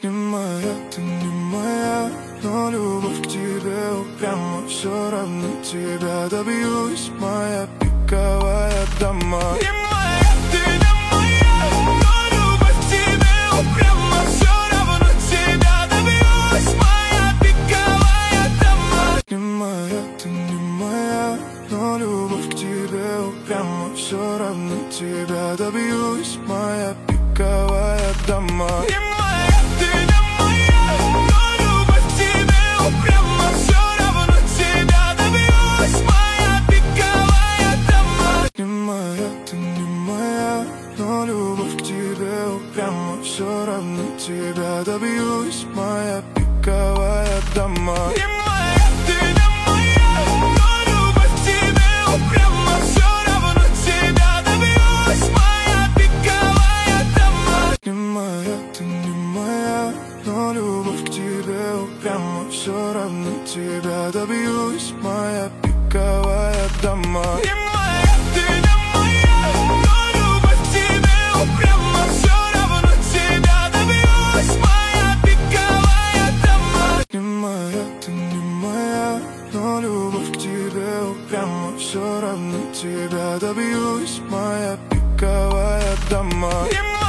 Не моя, ты не моя, но любовь к тебе упряма. Все равно тебя добьюсь, моя пиковая дама. Не моя, ты не моя, но любовь к тебе упряма. Все равно тебя добьюсь, моя пиковая дама. Не моя, ты не моя, но любовь к тебе упряма. Все равно тебя добьюсь, моя пиковая дама. Все равно тебя добьюсь, моя пиковая дама. Не моя, ты не моя, но любовь к тебе упряма. Все равно тебя добьюсь, моя пиковая дама. Не моя, ты не моя, но любовь к тебе упряма. Все равно тебя добьюсь, моя пиковая дама. Не моя, ты не моя, но любовь к тебе упряма. Все равно тебя добьюсь, моя пиковая дама. Не моя, ты не моя, но любовь к тебе упряма. Все равно тебя добьюсь, моя пиковая дама.